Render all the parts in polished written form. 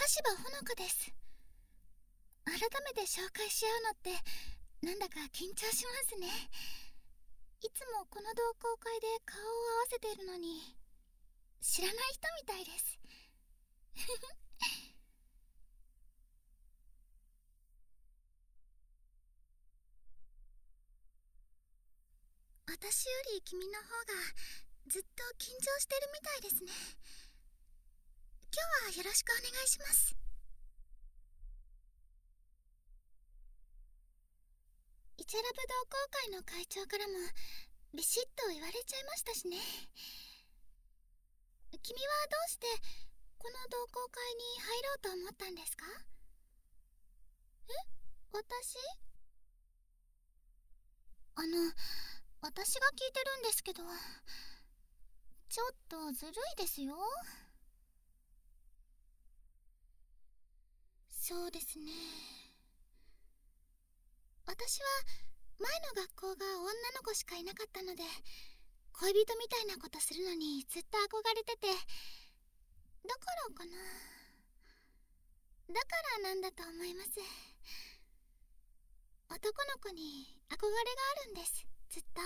柴ほのかです。改めて紹介し合うのってなんだか緊張しますね。いつもこの同好会で顔を合わせているのに知らない人みたいです。私より君の方がずっと緊張してるみたいですね。今日はよろしくお願いします。イチャラブ同好会の会長からもビシッと言われちゃいましたしね。君はどうしてこの同好会に入ろうと思ったんですか？私？私が聞いてるんですけど、ちょっとずるいですよ。そうですね。私は前の学校が女の子しかいなかったので、恋人みたいなことするのにずっと憧れてて、だからかな。だからなんだと思います。男の子に憧れがあるんです、ずっと。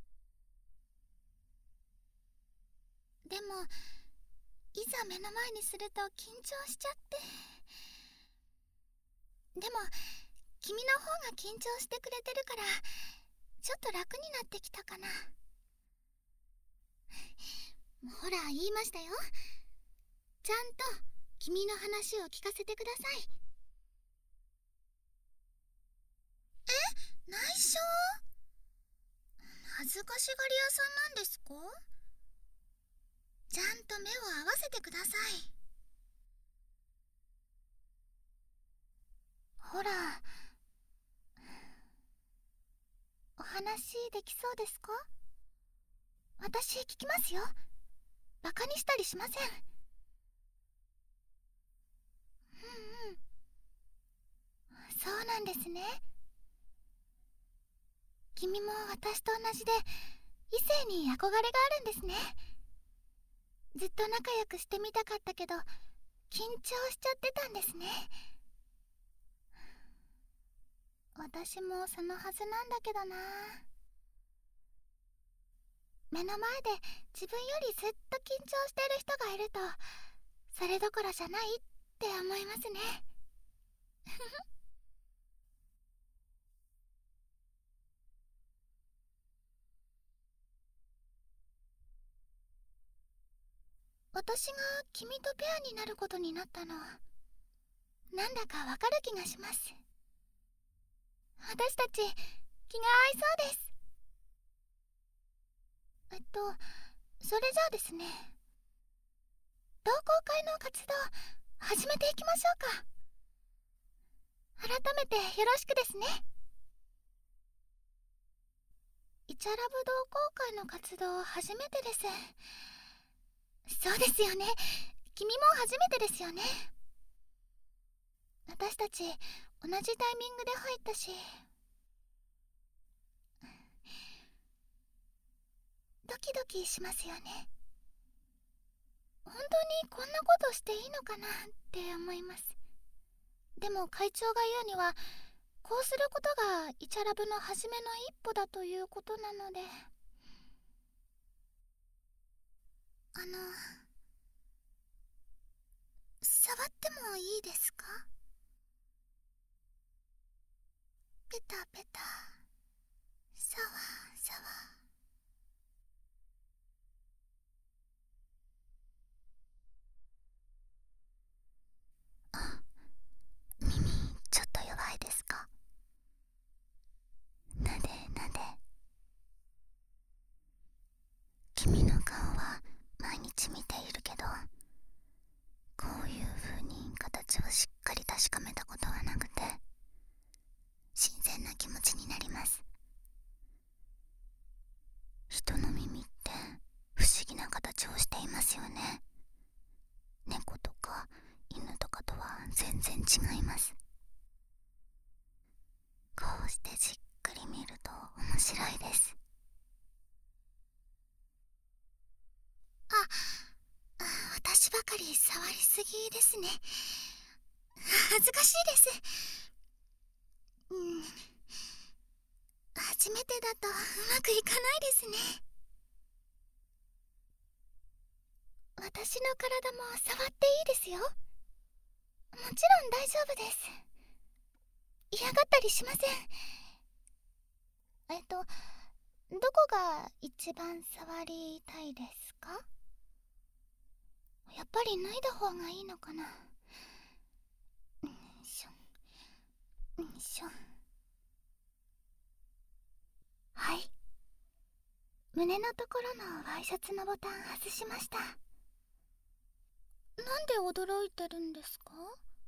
でもいざ目の前にすると緊張しちゃって。でも君の方が緊張してくれてるからちょっと楽になってきたかな。ほら言いましたよ。ちゃんと君の話を聞かせてください。内緒？恥ずかしがり屋さんなんですか？ちゃんと目を合わせてください。ほら、お話できそうですか？私聞きますよ。バカにしたりしません。うんうん。そうなんですね。君も私と同じで異性に憧れがあるんですね。ずっと仲良くしてみたかったけど緊張しちゃってたんですね。私もそのはずなんだけどな。目の前で自分よりずっと緊張している人がいるとそれどころじゃないって思いますね。私が君とペアになることになったのなんだかわかる気がします。私たち気が合いそうです。それじゃあですね、同好会の活動始めていきましょうか。改めてよろしくですね。イチャラブ同好会の活動初めてです。そうですよね。君も初めてですよね。私たち同じタイミングで入ったし、ドキドキしますよね。本当にこんなことしていいのかなって思います。でも会長が言うにはこうすることがイチャラブの初めの一歩だということなので。触ってもいいですか？ペタペタ、サワサワ。あ、耳ちょっと弱いですか？なでなで。君の顔は毎日見ているけど、こういう風に形をしっかり確かめたことはなくて新鮮な気持ちになります。人の耳って不思議な形をしていますよね。猫とか犬とかとは全然違います。こうしてじっくり見ると面白いです。あ、私ばかり触りすぎですね。 恥ずかしいです。初めてだとうまくいかないですね。私の体も触っていいですよ。もちろん大丈夫です。嫌がったりしません。どこが一番触りたいですか？やっぱり脱いだ方がいいのかな。しょしょ。はい、胸のところのワイシャツのボタン外しました。なんで驚いてるんですか？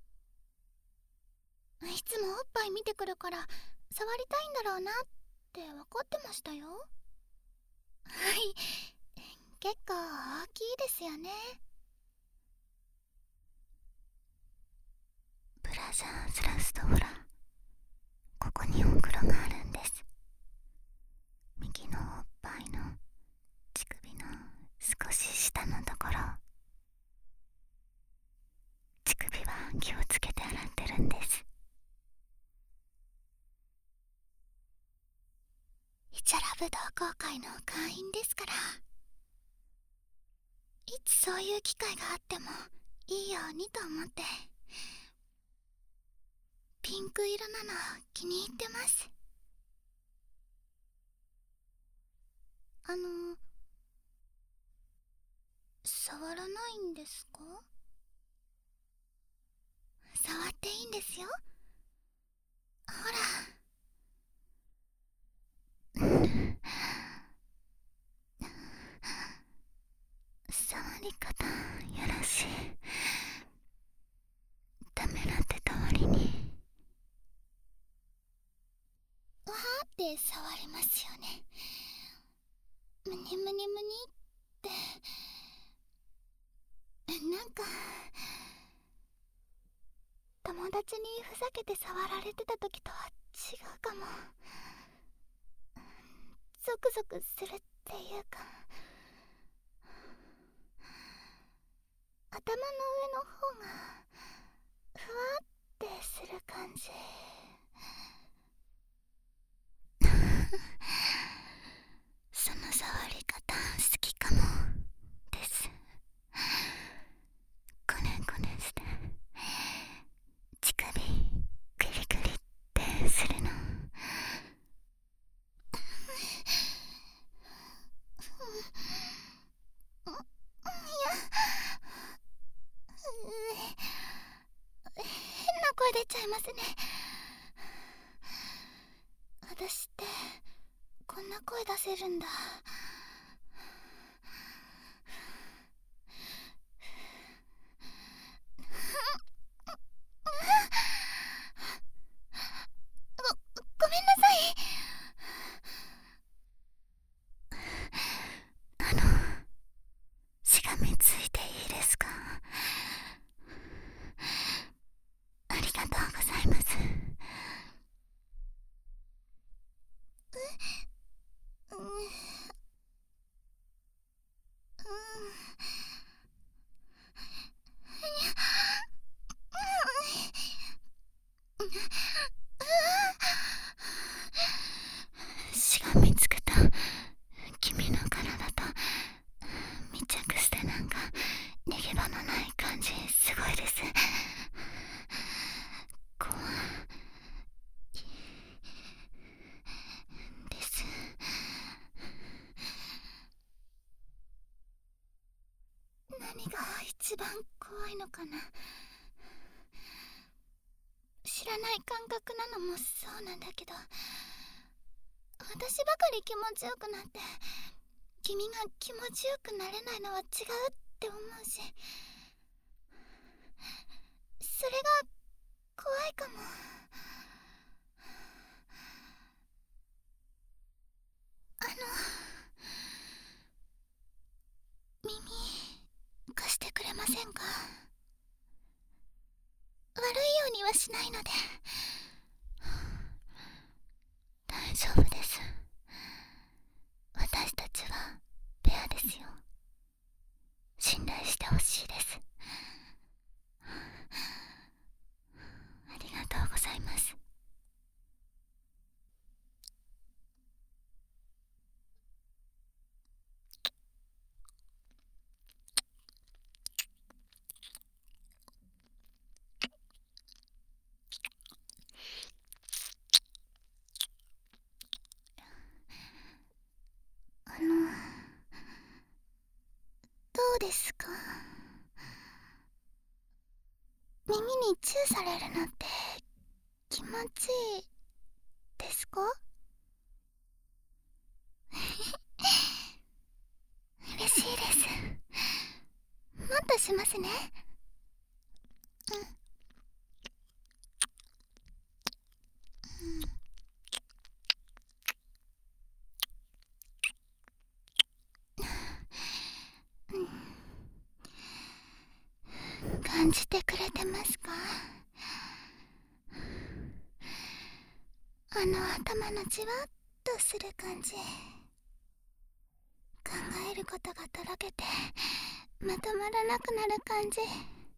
いつもおっぱい見てくるから触りたいんだろうなって分かってましたよ。はい、結構大きいですよね。ブラジャースラストほら、ここにほくろがあるんです。右のおっぱいの乳首の少し下のところ。乳首は気をつけて洗ってるんです。イチャラブ同好会の会員ですから、いつそういう機会があってもいいようにと思って。ピンク色なの気に入ってます。触らないんですか？触っていいんですよ。ほら。触り方よろしい。ためらってたわりにわーって触りますよね。むにむにむにってなんか友達にふざけて触られてた時とは違うかも。ゾクゾクするっていうか、頭の上の方がふわってする感じ。その触り方好きかもです。コネコネして乳首グリグリってするの。いや、変な声出ちゃいますね。私ってこんな声出せるんだ。ごめんなさい。しがみついていいですか？ありがとうございます。うん、しがみつくと君の体と密着してなんか逃げ場のない感じすごいです。怖いです。何が一番怖いのかな。知らない感覚なのもそうなんだけど、私ばかり気持ちよくなって君が気持ちよくなれないのは違うって思うし、それが怖いかも。あの、耳貸してくれませんか？悪いようにはしないので。大丈夫です。私たちはペアですよ。信頼してほしいです。 耳にチューされるのって気持ちいいですか？嬉しいです。もっとしますね。感じてくれてますか？頭のじわっとする感じ。考えることがとろけてまとまらなくなる感じ。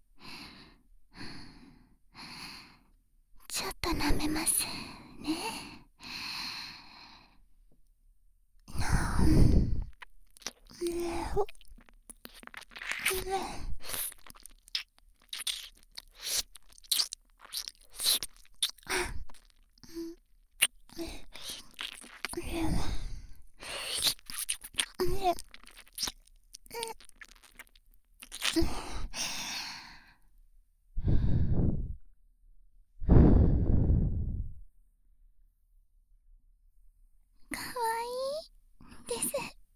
ちょっと舐めますね。かわいいです。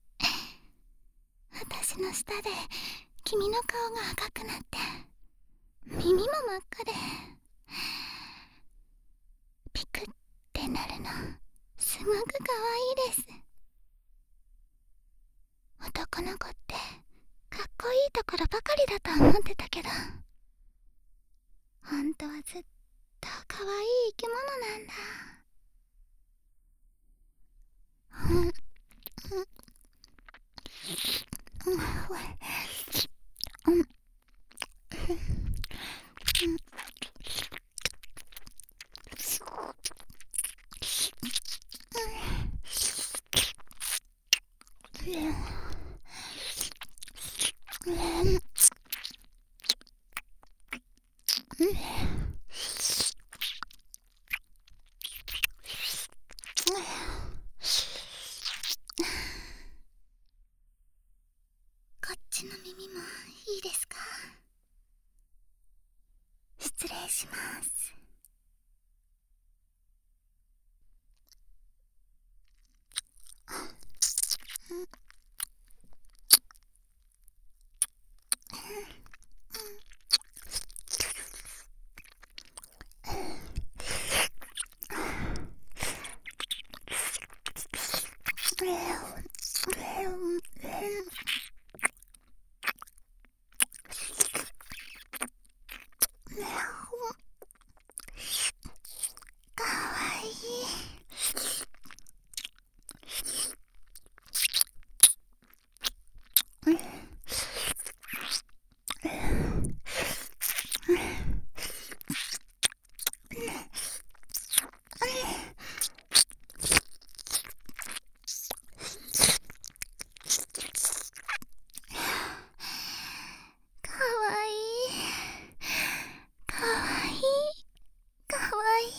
私の舌で君の顔が赤くなって耳も真っ赤でピクってなるのすごくかわいいです。男の子ってかっこいいところばかりだと思ってたけど、本当はずっとかわいい生き物なんだ。こっちの耳もいいですか？失礼します。かわいい。かわいい。かわいい。かわい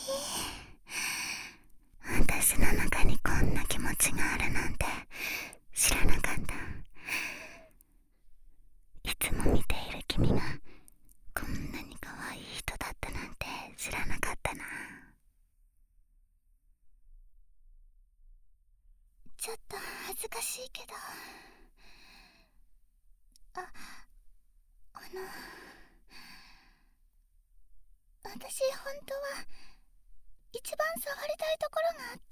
い。私の中にこんな気持ちがあるなんて知らなかった。いつも見ている君がこんなに可愛い人だったなんて知らなかったな。ちょっと恥ずかしいけど、私本当は一番触りたいところがあって、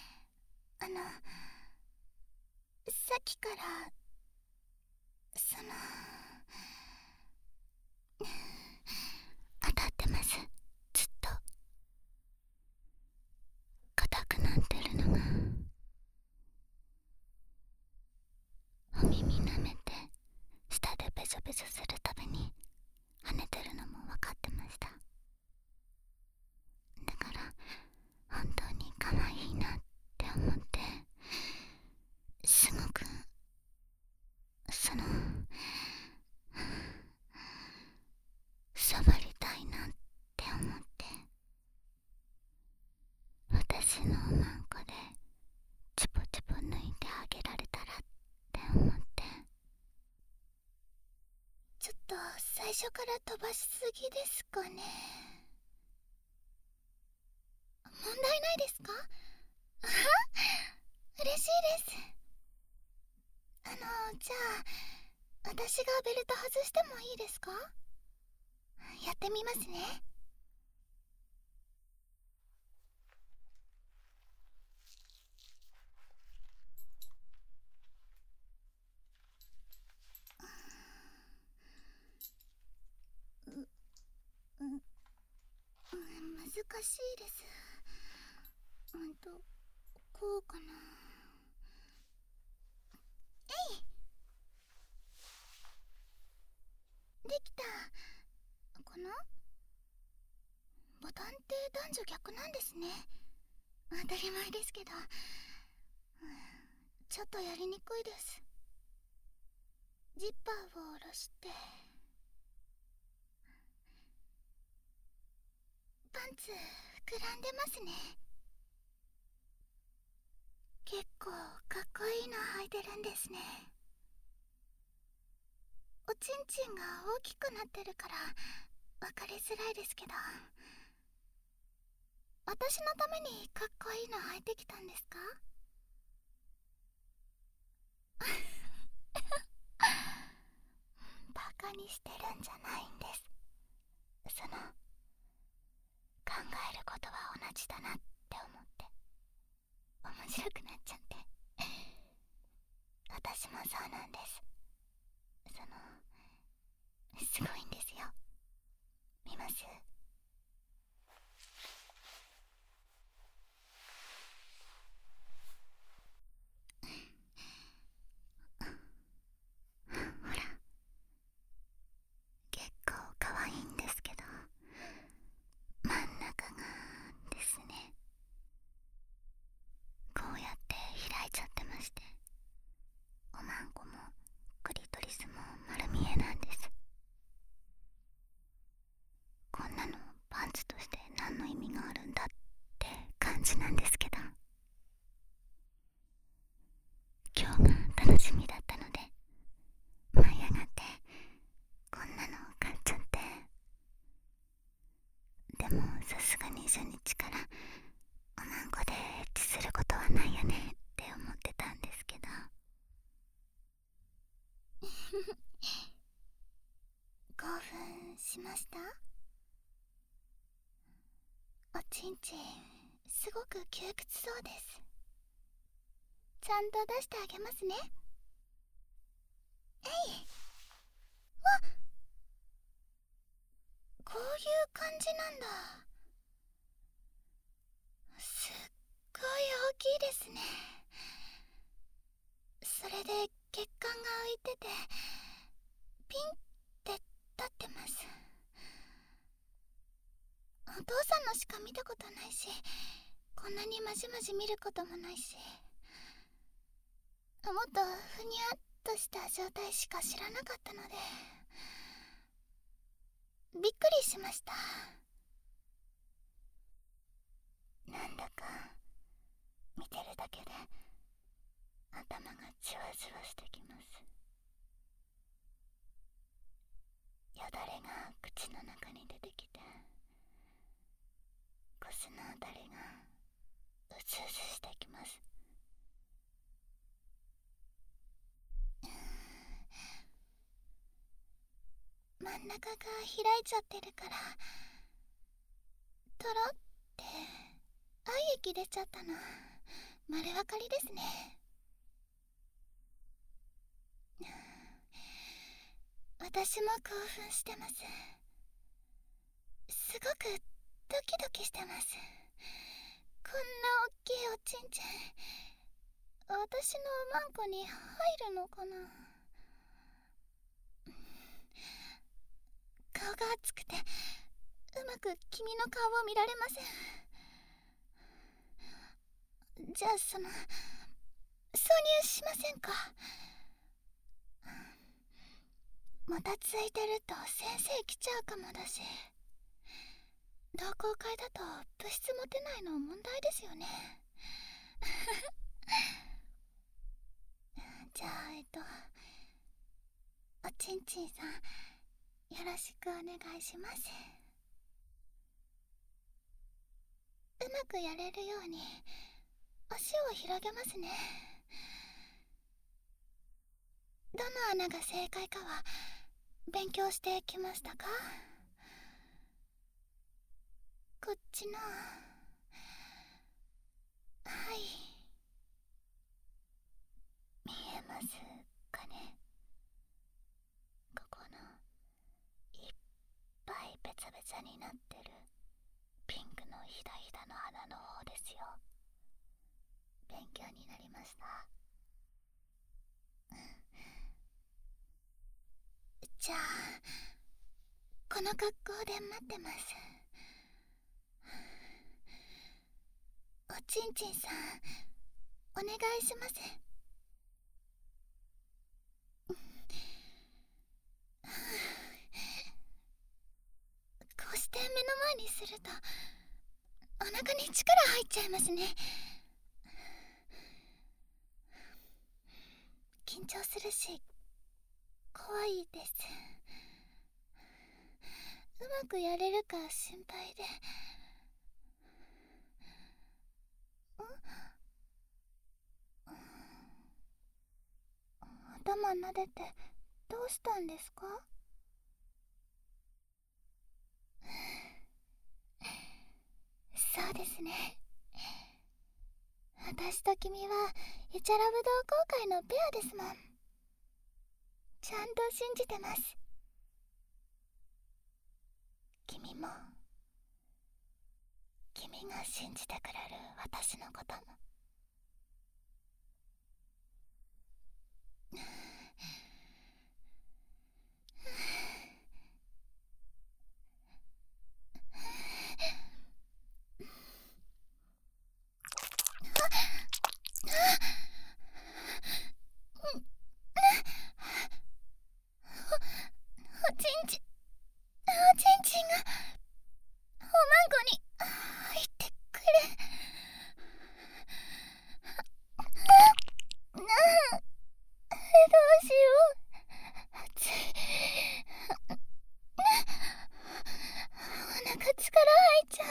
さっきから当たってます。ずっと硬くなってるのが。お耳舐めて舌でベソベソするたびに跳ねてるのも分かってました。だから本当に可愛いなって思って、すごく初から飛ばしすぎですかね。問題ないですか？嬉しいです。じゃあ私がベルト外してもいいですか？やってみますね。難しいです。こうかな。できたかな。ボタンって男女逆なんですね。当たり前ですけど、ちょっとやりにくいです。ジッパーを下ろして、パンツ膨らんでますね。結構かっこいいの履いてるんですね。おちんちんが大きくなってるから分かりづらいですけど、私のためにかっこいいの履いてきたんですか？バカにしてるんじゃないんです。考えることは同じだなって思って面白くなっちゃって。私もそうなんです。すごいんですよ。見ます？ほら、結構可愛いんですけど、真ん中がですね、こうやって開いちゃってまして、おまんこもクリトリスも丸見えなんです。こんなのパンツとして何の意味があるんだって感じなんですけど、今日が楽しみだったので舞い上がってこんなの買っちゃって。でもさすがに初日からおまんこでエッチすることはないよねって思ってたんですけど興奮しました？おちんちんすごく窮屈そうです。ちゃんと出してあげますね。えい。こういう感じなんだ。すっごい大きいですね。それで血管が浮いててピンって立ってます。お父さんのしか見たことないし、こんなにまじまじ見ることもないし、もっとふにゃっとした状態しか知らなかったのでびっくりしました。なんだか見てるだけで頭がじわじわしてきます。よだれが口の中に出てきて、コスのあたりがうずうずしてきます。真ん中が開いちゃってるからとろって愛液出ちゃったの丸分かりですね。私も興奮してます。すごくドキドキしてます。こんな大きいおちんちん私のおまんこに入るのかな。顔が熱くてうまく君の顔を見られません。じゃあ挿入しませんか？もたついてると先生来ちゃうかもだし、同好会だと部室持てないの問題ですよね。じゃあおちんちんさんよろしくお願いします。うまくやれるように足を広げますね。どの穴が正解かは勉強してきましたか？こっちの、はい、見えますかね。ここのいっぱいベツベツになってるピンクのひだひだの穴の方ですよ。勉強になりました。じゃあこの格好で待ってます。おちんちんさん、お願いします。こうして目の前にするとお腹に力入っちゃいますね。緊張するし怖いです。うまくやれるか心配で。頭撫でてどうしたんですか？そうですね。私と君はイチャラブ同好会のペアですもん。ちゃんと信じてます。君も、君が信じてくれる私のことも。おちんちんがおまんこに入ってくる。どうしよう。熱い。お腹力入っちゃう。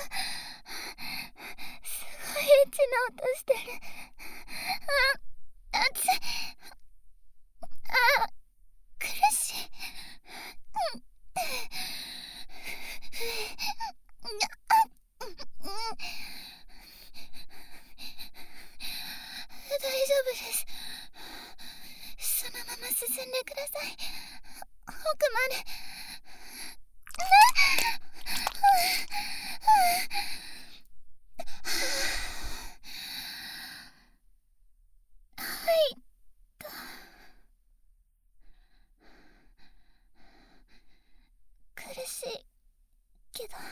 すごいエッチな音してる。熱い。苦しい。大丈夫です。そのまま進んでください。奥まで。はいと。苦しいけど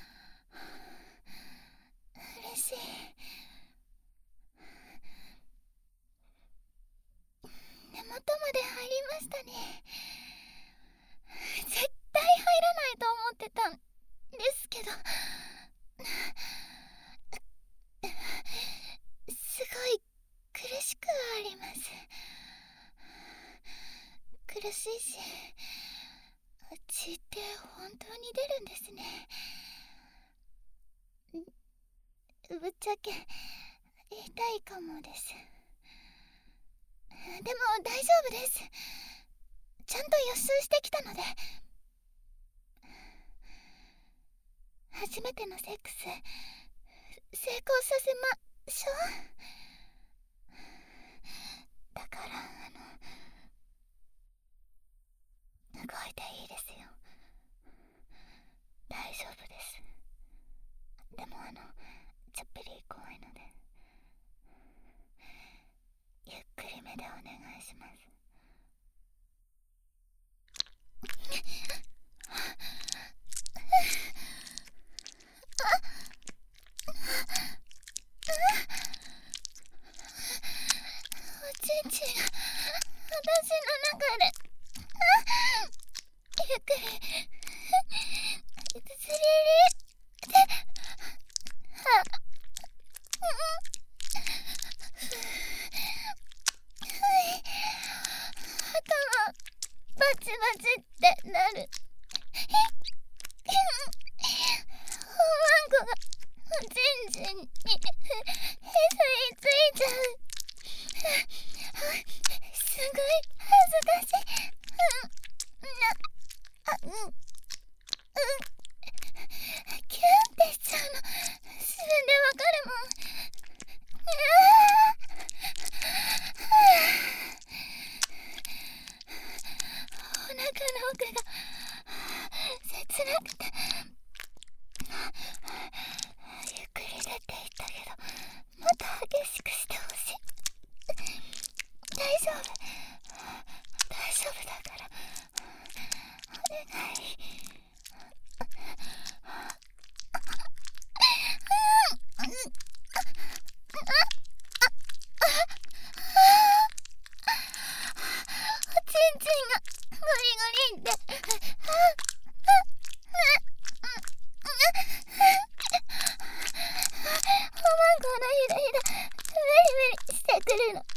嬉しい。根元まで入りましたね。絶対入らないと思ってたんですけど、すごい苦しくあります。苦しいし、血って本当に出るんですね。ぶっちゃけ痛いかもです。でも大丈夫です。ちゃんと予習してきたので。初めてのセックス成功させましょう。だから動いていいですよ。大丈夫です。でもちょっぴり怖いのでゆっくりめでお願いします。おちんちんが私の中でゆっくりずりりで頭バチバチってなる。 ついちゃう。すごい恥ずかしい。キュンってしちゃうの。自分でわかるもん。お腹の奥が切なくて、ゆっくり出ていったけど、もっと激しくしてほしい。大丈夫、大丈夫だから、お願い。おちんちんがゴリゴリって。おまんこのひらひらベリベリしてくるの。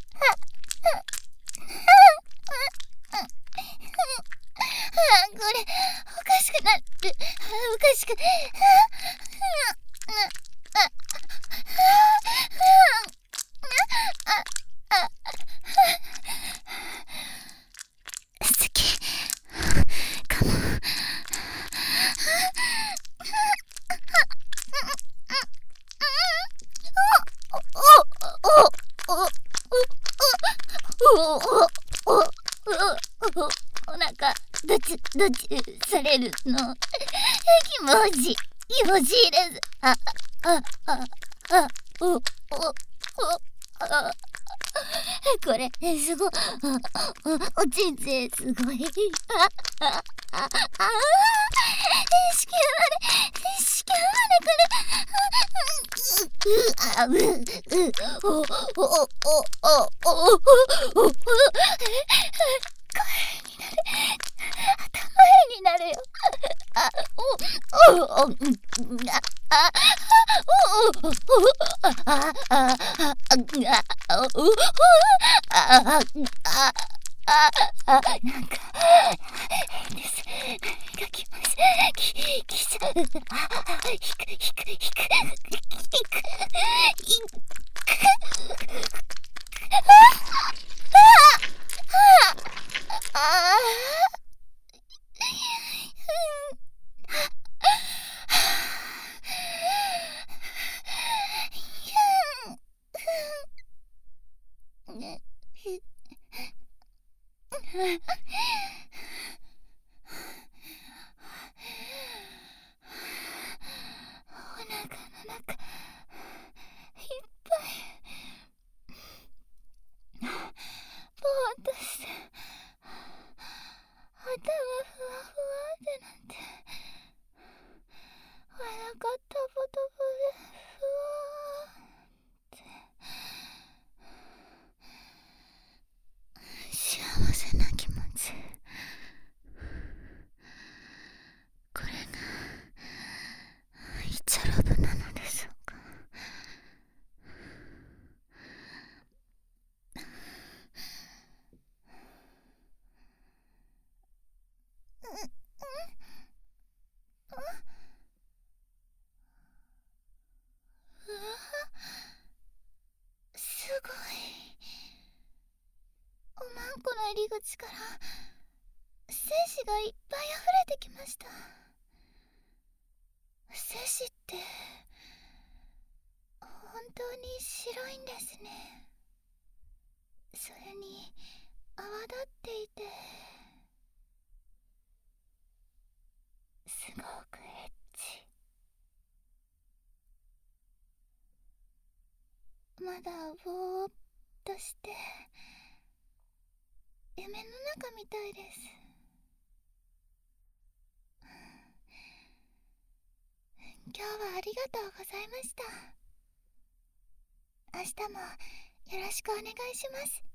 これおかしくなる。おかしく。好きかも。お腹どちされるの気持ちいいです。これすごい。おちんちんすごい。子宮まで来る。になるよ。なんか変です。何が来ます。来ちゃう。引く。お腹の中いっぱいぼーっとして頭ふわふわってなってお腹トボトボでふわーって幸せな気持ち。これがイチャラブなのでしょうか。すごい。おまんこの入り口から精子がいっぱい溢れてきました。精子って本当に白いんですね。それに泡立っていてすごくエッチ。まだぼーっとして夢の中みたいです。今日はありがとうございました。明日もよろしくお願いします。